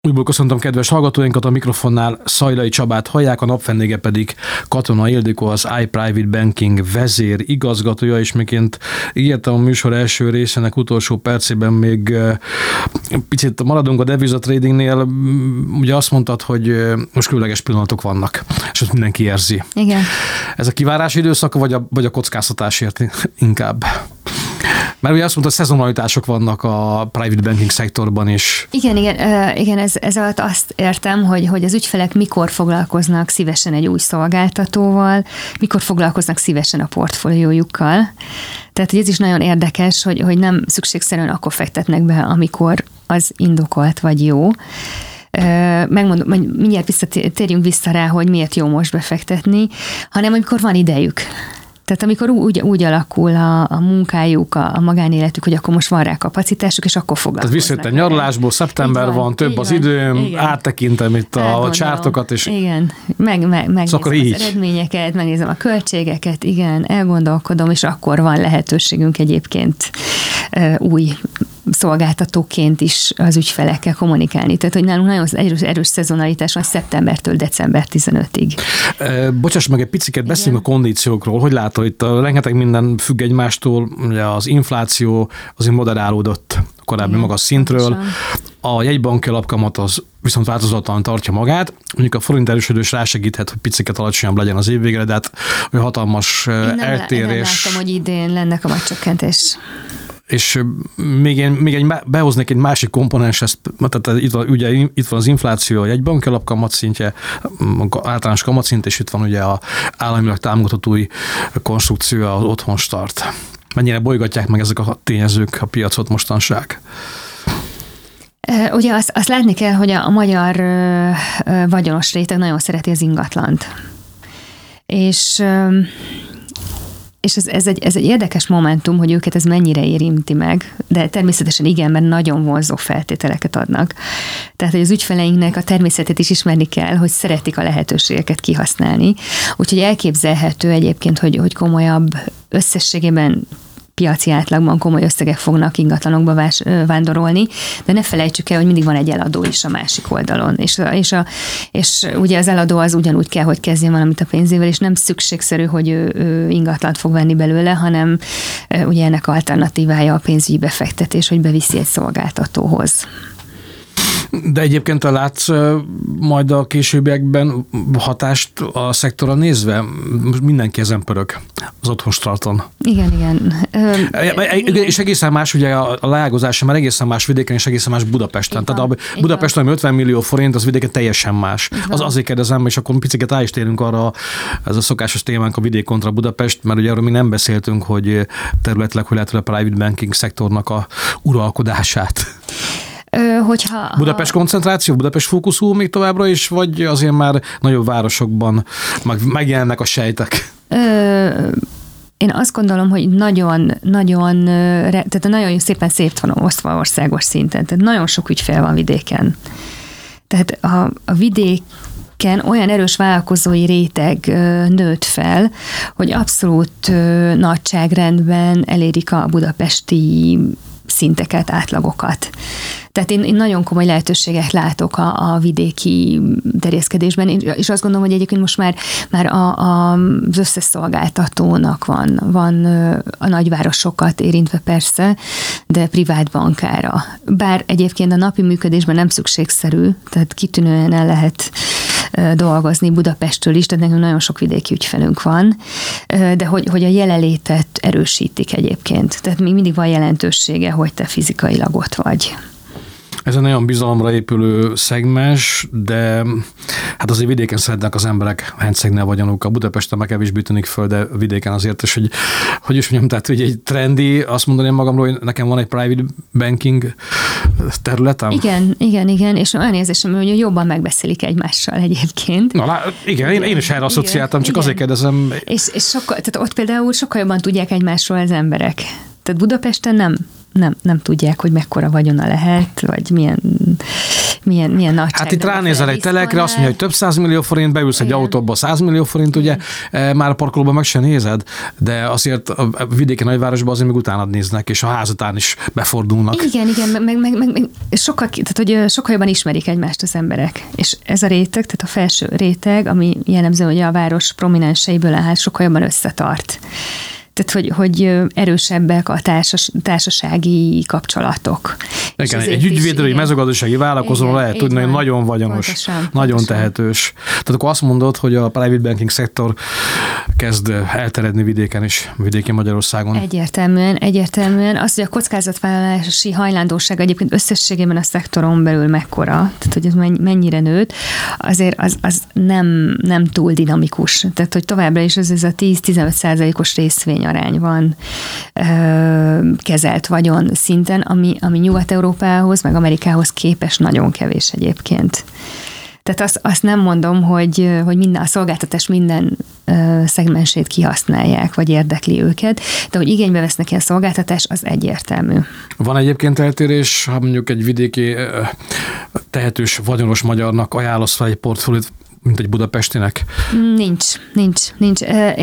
Újból köszöntöm kedves hallgatóinkat, a mikrofonnál Szajlai Csabát hallják, a napvendége pedig Katona Ildikó, az iPrivate Banking vezér igazgatója, és miként ígértem a műsor első részének utolsó percében még picit maradunk a devizatradingnél. Ugye azt mondtad, hogy most különleges pillanatok vannak, és ezt mindenki érzi. Igen. Ez a kivárási időszak, vagy a kockáztatásért inkább? Mert ugye azt mondta, hogy szezonalitások vannak a private banking szektorban is. Igen, ez alatt azt értem, hogy az ügyfelek mikor foglalkoznak szívesen egy új szolgáltatóval, mikor foglalkoznak szívesen a portfóliójukkal. Tehát, hogy ez is nagyon érdekes, hogy nem szükségszerűen akkor fektetnek be, amikor az indokolt vagy jó. Megmondom, mindjárt térjünk vissza rá, hogy miért jó most befektetni, hanem amikor van idejük. Tehát amikor úgy alakul a munkájuk, a magánéletük, hogy akkor most van rá kapacitásuk, és akkor foglalkoznak. Tehát visszajöttem nyaralásból, szeptember van, több az időm, áttekintem itt a csártokat, és... Igen, megnézem az eredményeket, megnézem a költségeket, igen, elgondolkodom, és akkor van lehetőségünk egyébként új szolgáltatóként is az ügyfelekkel kommunikálni. Tehát, hogy nálunk nagyon erős szezonalitás van szeptembertől december 15-ig. Bocsáss meg, egy piciket beszéljünk a kondíciókról. Hogy látod, itt rengeteg minden függ egymástól, ugye az infláció azért moderálódott korábbi magas szintről. A jegybanki alapkamat az viszont változatlan tartja magát. Mondjuk a forint erősödés rásegíthet, hogy piciket alacsonyabb legyen az év végre, de hát olyan hatalmas eltérés. Én nem láttam, hogy idén lenne kamatcsökkentés. És behoznék egy másik komponens, tehát itt van az infláció, egy banki alapkamat szintje, általános kamatszint, és itt van ugye az államilag támogatott új konstrukció, az otthonstart. Mennyire bolygatják meg ezek a tényezők a piacot mostanság? Ugye azt látni kell, hogy a magyar vagyonos réteg nagyon szereti az ingatlant. És ez egy érdekes momentum, hogy őket ez mennyire érinti meg, de természetesen igen, mert nagyon vonzó feltételeket adnak. Tehát, hogy az ügyfeleinknek a természetét is ismerni kell, hogy szeretik a lehetőségeket kihasználni. Úgyhogy elképzelhető egyébként, hogy komolyabb összességében piaci átlagban komoly összegek fognak ingatlanokba vándorolni, de ne felejtsük el, hogy mindig van egy eladó is a másik oldalon, és ugye az eladó az ugyanúgy kell, hogy kezdjen valamit a pénzével, és nem szükségszerű, hogy ő ingatlant fog venni belőle, hanem ugye ennek alternatívája a pénzügyi befektetés, hogy beviszi egy szolgáltatóhoz. De egyébként látsz majd a későbbiekben hatást a szektorra nézve? Mindenki ezen pörög az otthonstarton. Igen. És egészen más ugye a leágazása, mert egészen más vidéken és egészen más Budapesten. Tehát a Budapesten, ami 50 millió forint, az vidéken teljesen más. Azért kérdezem, és akkor picit át is térünk arra, ez a szokásos témánk a vidék kontra Budapest, mert ugye arról mi nem beszéltünk, hogy területileg, hogy lehet a private banking szektornak a uralkodását. Budapest koncentráció, Budapest fókuszú még továbbra is, vagy azért már nagyobb városokban megjelennek a sejtek? Én azt gondolom, hogy nagyon szépen szét van osztva országos szinten, tehát nagyon sok ügyfél van vidéken. Tehát a vidéken olyan erős vállalkozói réteg nőtt fel, hogy abszolút nagyságrendben elérik a budapesti szinteket, átlagokat. Tehát én nagyon komoly lehetőséget látok a vidéki terjeszkedésben, és azt gondolom, hogy egyébként most már az összes szolgáltatónak van a nagyvárosokat érintve persze, de privát bankára. Bár egyébként a napi működésben nem szükségszerű, tehát kitűnően el lehet dolgozni Budapesttől is, tehát nekünk nagyon sok vidéki ügyfelünk van, de hogy a jelenlétet erősítik egyébként. Tehát még mindig van jelentősége, hogy te fizikailag ott vagy. Ez egy nagyon bizalomra épülő szegmens, de hát azért vidéken szeretnek az emberek henszegni a vagyonuk. A Budapesten meg kevésbé tűnik föl, de vidéken azért, és hogy is mondjam, tehát hogy egy trendi, azt mondanám magamról, hogy nekem van egy private banking területem. Igen, és olyan érzésem, hogy jobban megbeszélik egymással egyébként. Igen, én is erre asszociáltam, csak azért kérdezem. És tehát ott például sokkal jobban tudják egymásról az emberek. Tehát Budapesten nem tudják, hogy mekkora vagyona lehet, vagy milyen milyen nagyságban. Hát itt ránézel egy telekre, azt mondja, hogy több 100 millió forint, beülsz egy autóba 100 millió forint, ugye, már a parkolóban meg sem nézed, de azért a vidéki nagyvárosban azért még utána néznek, és a házatán is befordulnak. Igen, meg sokkal jobban ismerik egymást az emberek. És ez a réteg, tehát a felső réteg, ami jellemző, hogy a város prominenseiből áll, sokkal jobban összetart. Tehát, hogy erősebbek a társasági kapcsolatok. Igen, egy ügyvédről, egy mezőgazdasági vállalkozóról lehet tudni, hogy nagyon vagyonos, nagyon tehetős. Tehát akkor azt mondod, hogy a private banking szektor kezd elterjedni vidéken is, vidéki Magyarországon. Egyértelműen. Az, hogy a kockázatvállalási hajlandóság egyébként összességében a szektoron belül mekkora, tehát hogy ez mennyire nőtt, azért az nem túl dinamikus. Tehát, hogy továbbra is ez a 10-15%-os részvényarány van kezelt vagyon szinten, ami Nyugat-Európához, meg Amerikához képest nagyon kevés egyébként. Tehát azt nem mondom, hogy minden, a szolgáltatás minden szegmensét kihasználják, vagy érdekli őket, de hogy igénybe vesznek ilyen szolgáltatás, az egyértelmű. Van egyébként eltérés, ha mondjuk egy vidéki tehetős, vagyonos magyarnak ajánlasz fel egy portfóliót, mint egy budapestinek? Nincs.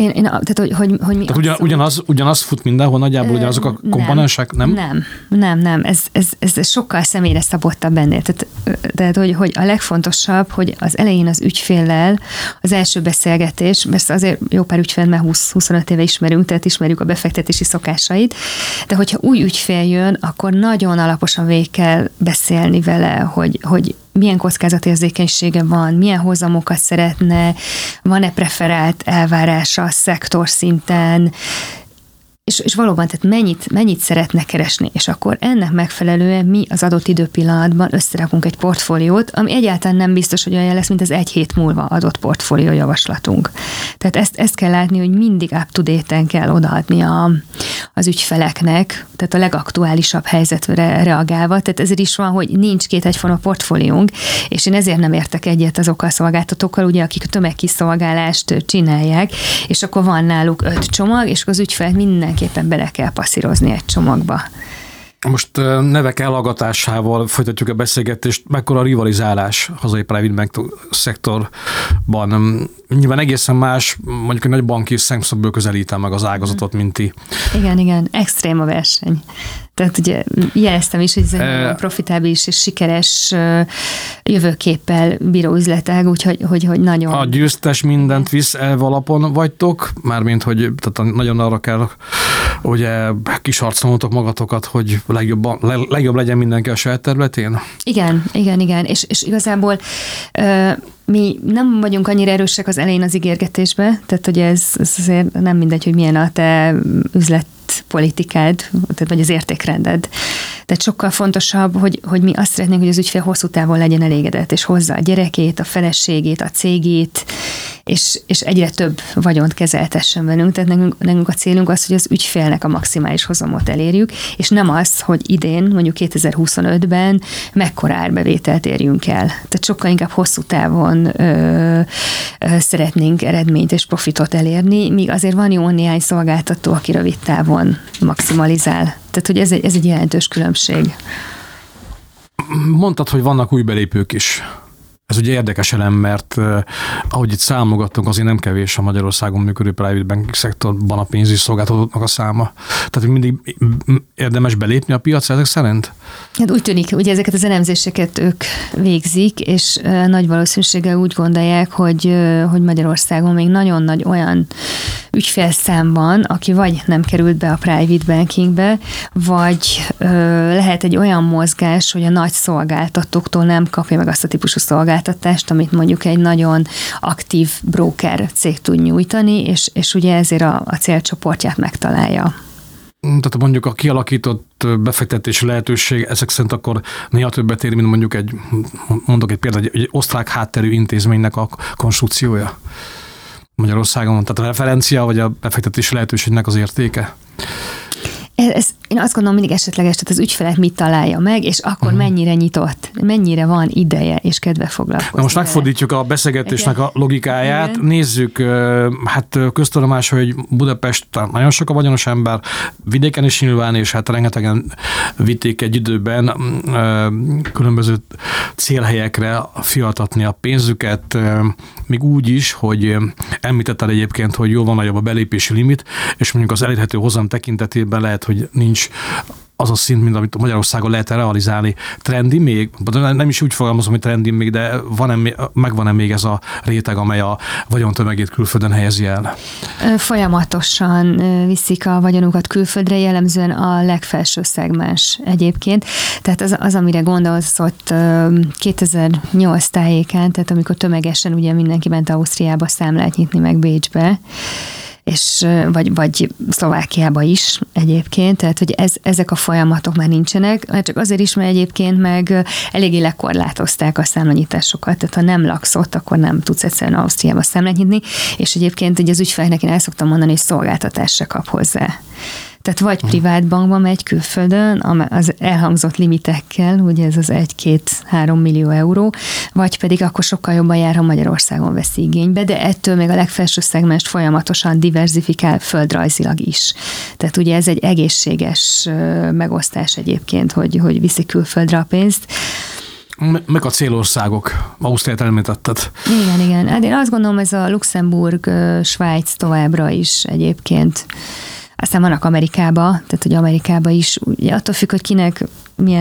Tehát ugyanaz fut mindenhol, nagyjából ugyanazok a komponensek, nem? Nem. Ez sokkal személyre szabottabb ennél. Tehát hogy a legfontosabb, hogy az elején az ügyféllel az első beszélgetés, mert azért jó pár ügyfél, mert 20-25 éve ismerünk, tehát ismerjük a befektetési szokásait, de hogyha új ügyfél jön, akkor nagyon alaposan végig kell beszélni vele, hogy milyen kockázatérzékenysége van, milyen hozamokat szeretne, van-e preferált elvárása a szektor szinten, és valóban, tehát mennyit szeretne keresni, és akkor ennek megfelelően mi az adott időpillanatban összerakunk egy portfóliót, ami egyáltalán nem biztos, hogy olyan lesz, mint az egy hét múlva adott portfólió javaslatunk. Tehát ezt kell látni, hogy mindig up-to-date-en kell odaadni az ügyfeleknek, tehát a legaktuálisabb helyzetre reagálva. Tehát ezért is van, hogy nincs két egyforma portfóliónk, és én ezért nem értek egyet azokkal a szolgáltatókkal, ugye, akik a tömegkiszolgálást csinálják, és akkor van náluk 5 csomag, és az ügyfelet mindenképpen bele kell passzírozni egy csomagba. Most nevek elhallgatásával folytatjuk a beszélgetést, mekkora a rivalizálás hazai private bank szektorban. Nyilván egészen más, mondjuk egy nagy banki szemszögből közelítem meg az ágazatot, mint ti. Igen, extrém a verseny. Tehát ugye jeleztem is, hogy ez egy nagyon profitábilis és sikeres jövőképpel bíró üzletág, úgyhogy nagyon... A győztes mindent visz elv alapon vagytok, mármint, hogy tehát nagyon arra kell, hogy kisarcolnotok magatokat, hogy legjobb legyen mindenki a saját területén? Igen. És igazából mi nem vagyunk annyira erősek az elején az ígérgetésbe, tehát hogy ez azért nem mindegy, hogy milyen a te üzletpolitikád, vagy az értékrended. Tehát sokkal fontosabb, hogy mi azt szeretnénk, hogy az ügyfél hosszú távon legyen elégedett, és hozza a gyerekét, a feleségét, a cégét, és egyre több vagyont kezeltessen velünk. Tehát nekünk a célunk az, hogy az ügyfélnek a maximális hozamot elérjük, és nem az, hogy idén, mondjuk 2025-ben mekkora árbevételt érjünk el. Tehát sokkal inkább hosszú távon szeretnénk eredményt és profitot elérni, míg azért van jó néhány szolgáltató, aki rövid távon maximalizál. Tehát, hogy ez egy jelentős különbség. Mondtad, hogy vannak új belépők is. Ez ugye érdekes elem, mert ahogy itt számogattunk, azért nem kevés a Magyarországon működő private banking szektorban a pénzügyi szolgáltatóknak a száma. Tehát mindig érdemes belépni a piacra ezek szerint? Hát úgy tűnik, ugye ezeket az elemzéseket ők végzik, és nagy valószínűséggel úgy gondolják, hogy Magyarországon még nagyon nagy olyan ügyfélszám van, aki vagy nem került be a private bankingbe, vagy lehet egy olyan mozgás, hogy a nagy szolgáltatóktól nem kapja meg azt a típusú szolgáltatást, amit mondjuk egy nagyon aktív broker cég tud nyújtani, és ugye ezért a célcsoportját megtalálja. Tehát mondjuk a kialakított befektetési lehetőség ezek szerint akkor néha többet ér, mint mondjuk mondok egy példát, egy osztrák hátterű intézménynek a konstrukciója Magyarországon, tehát a referencia vagy a befektetési lehetőségnek az értéke? Én azt gondolom mindig esetleges, tehát az ügyfelet mit találja meg, és akkor mennyire nyitott, mennyire van ideje és kedve foglalkozni. Na most megfordítjuk a beszélgetésnek a logikáját. Igen. Nézzük, hát köztudomás, hogy Budapesten nagyon sok a vagyonos ember, vidéken is nyilván, és hát rengetegen vitték egy időben különböző célhelyekre fiatatni a pénzüket, még úgy is, hogy említetted egyébként, hogy jól van nagyobb a belépési limit, és mondjuk az elérhető hozam tekintetében lehet, hogy nincs az a szint, mint amit Magyarországon lehet realizálni. Trendi még? Nem is úgy fogalmazom, hogy trendi még, de megvan-e még ez a réteg, amely a vagyontömegét külföldön helyezi el? Folyamatosan viszik a vagyonukat külföldre, jellemzően a legfelső szegmens egyébként. Tehát az amire gondolsz ott 2008 tájékán, tehát amikor tömegesen ugye mindenki ment Ausztriába számlát nyitni, meg Bécsbe, és vagy Szlovákiába is egyébként, tehát hogy ezek a folyamatok már nincsenek, csak azért is, mert egyébként meg eléggé lekorlátozták a számlanyításokat, tehát ha nem laksz ott, akkor nem tudsz egyszerűen Ausztriába számlát nyitni, és egyébként ugye az ügyfeleknek én el szoktam mondani, hogy szolgáltatást se kap hozzá. Tehát vagy privát bankba megy külföldön, az elhangzott limitekkel, ugye ez az 1-2-3 millió euró, vagy pedig akkor sokkal jobban jár, ha Magyarországon veszi igénybe, de ettől még a legfelső szegmest folyamatosan diverzifikál földrajzilag is. Tehát ugye ez egy egészséges megosztás egyébként, hogy viszi külföldre a pénzt. Meg a célországok, Ausztriát említetted. Igen. Hát én azt gondolom, ez a Luxemburg, Svájc továbbra is egyébként. Aztán vannak Amerikába, tehát hogy Amerikába is, ugye attól függ, hogy kinek milyen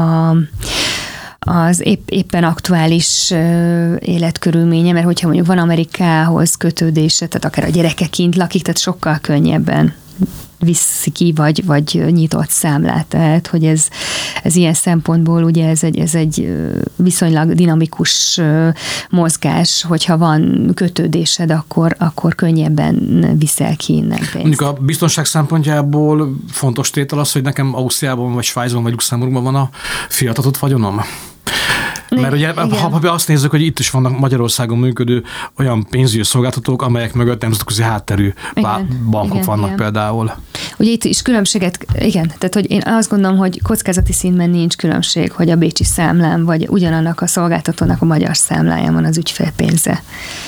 az éppen aktuális életkörülménye, mert hogyha mondjuk van Amerikához kötődése, tehát akár a gyereke kint lakik, tehát sokkal könnyebben viszi ki, vagy nyitott számlát. Tehát, hogy ez ilyen szempontból ugye ez egy viszonylag dinamikus mozgás, hogyha van kötődésed, akkor könnyebben viszel ki innen pénzt. Mondjuk a biztonság szempontjából fontos tétel az, hogy nekem Ausztriában, vagy Svájcban, vagy Luxemburgban van a fiatatott vagyonom. Mert ugye, ha azt nézzük, hogy itt is vannak Magyarországon működő olyan pénzügyi szolgáltatók, amelyek mögött nemzetközi hátterű bankok vannak például. Ugye itt is különbséget, igen, tehát hogy én azt gondolom, hogy kockázati szintben nincs különbség, hogy a bécsi számlán, vagy ugyanannak a szolgáltatónak a magyar számláján van az ügyfélpénze.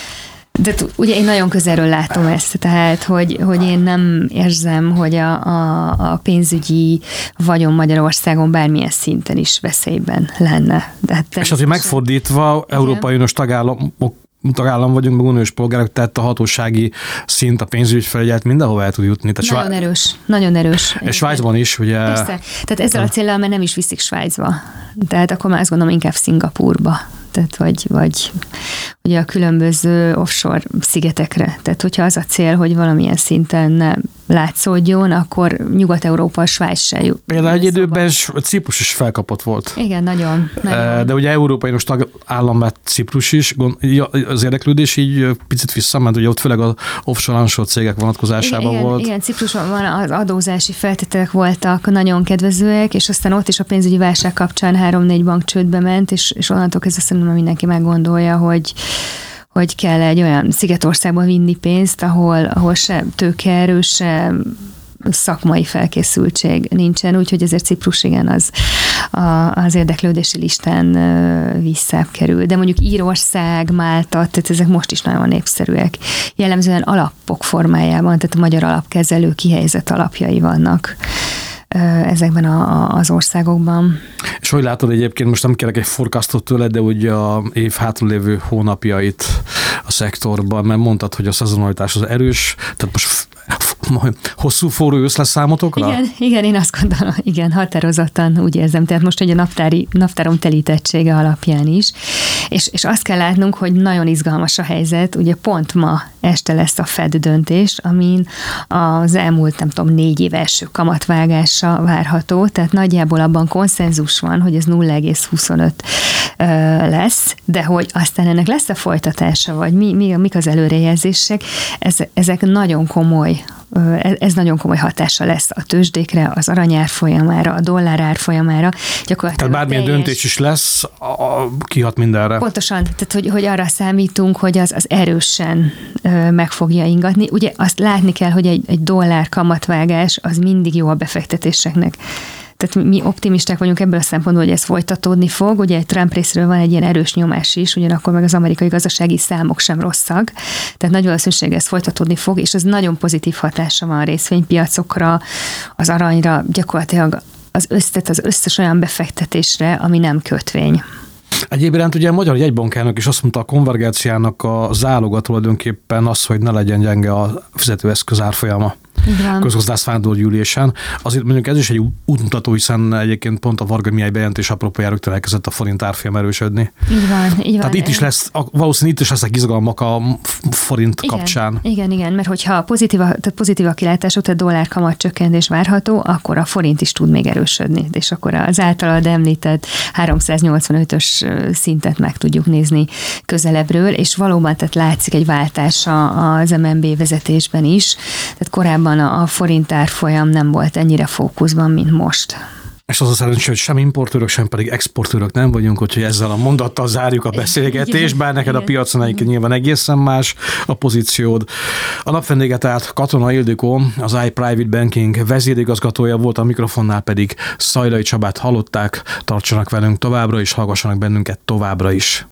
De ugye én nagyon közelről látom ezt, tehát, hogy én nem érzem, hogy a pénzügyi vagyon Magyarországon bármilyen szinten is veszélyben lenne. És azért megfordítva, Európai Uniós tagállam vagyunk, meg uniós polgárok, tehát a hatósági szint, a pénzügyi felügyelet mindenhova el tud jutni. Tehát nagyon erős. És Svájcban is, ugye? Persze. Tehát ezzel a céllal már nem is viszik Svájcba. Tehát akkor már azt gondolom inkább Szingapúrba. Tehát vagy ugye a különböző offshore szigetekre. Tehát hogyha az a cél, hogy valamilyen szinten ne látszódjon, akkor Nyugat-Európa, Svájc se jut. Például egy időben Ciprus is felkapott volt. Igen, nagyon. De ugye Európai Uniós tagállam lett Ciprus is, az érdeklődés így picit visszament, ugye ott főleg az offshore-onshore cégek vonatkozásában volt. Igen, Ciprusban az adózási feltételek voltak nagyon kedvezőek, és aztán ott is a pénzügyi válság kapcsán 3-4 bank csődbe ment, és onnantól kezdve szerintem mindenki meggondolja, hogy kell egy olyan szigetországban vinni pénzt, ahol se tőkeerő, se szakmai felkészültség nincsen, úgyhogy ezért Ciprus igen az érdeklődési listán visszább kerül. De mondjuk Írország, Málta, tehát ezek most is nagyon népszerűek. Jellemzően alapok formájában, tehát a magyar alapkezelő kihelyezett alapjai vannak ezekben az országokban. És hogy látod egyébként, most nem kérek egy forecastot tőled, de ugye a év hátralévő hónapjait a szektorban, mert mondtad, hogy a szezonalitás az erős, tehát most hosszú forró ősz lesz számotokra? Igen, én azt gondolom, igen, határozottan úgy érzem, tehát most ugye a naptárom telítettsége alapján is, és azt kell látnunk, hogy nagyon izgalmas a helyzet, ugye pont ma este lesz a Fed döntés, amin az elmúlt, 4 év első kamatvágása várható, tehát nagyjából abban konszenzus van, hogy ez 0,25 lesz, de hogy aztán ennek lesz a folytatása, vagy mik az előrejelzések, ezek nagyon komoly, ez nagyon komoly hatása lesz a tőzsdékre, az arany árfolyamára, a dollár árfolyamára. Tehát bármilyen döntés is lesz, kihat mindenre. Pontosan, tehát hogy arra számítunk, hogy az erősen meg fogja ingatni. Ugye azt látni kell, hogy egy dollár kamatvágás az mindig jó a befektetéseknek. Tehát mi optimisták vagyunk ebből a szempontból, hogy ez folytatódni fog. Ugye Trump részéről van egy ilyen erős nyomás is, ugyanakkor meg az amerikai gazdasági számok sem rosszak. Tehát nagy valószínűség ez folytatódni fog, és ez nagyon pozitív hatása van a részvénypiacokra, az aranyra, gyakorlatilag az összes olyan befektetésre, ami nem kötvény. Egyébként ugye a magyar jegybankelnök is azt mondta, a konvergenciának a záloga tulajdonképpen az, hogy ne legyen gyenge a fizetőeszköz árfolyama. Közgazdász fándorgyűlésen. Azért mondjuk ez is egy útmutató, hiszen egyébként pont a Varga Mihály bejelentés apropójára rögtön elkezdett a forint árfolyam erősödni. Így van. Tehát itt is lesz, valószínűleg itt is lesznek izgalmak a forint kapcsán. Igen, mert hogyha pozitív a kilátások, tehát dollár kamat csökkentés várható, akkor a forint is tud még erősödni, és akkor az általad említett 385-ös szintet meg tudjuk nézni közelebbről, és valóban tehát látszik egy váltás az MNB vezetésben is, tehát korábban a forint árfolyam nem volt ennyire fókuszban, mint most. És az a szerencsé, hogy sem importőrök, sem pedig exportőrök nem vagyunk, úgyhogy ezzel a mondattal zárjuk a beszélgetést, bár neked a piacon egyébként nyilván egészen más a pozíciód. A napvendége tehát Katona Ildikó, az iPrivate Banking vezérigazgatója volt, a mikrofonnál pedig Szajlai Csabát hallották. Tartsanak velünk továbbra is, hallgassanak bennünket továbbra is.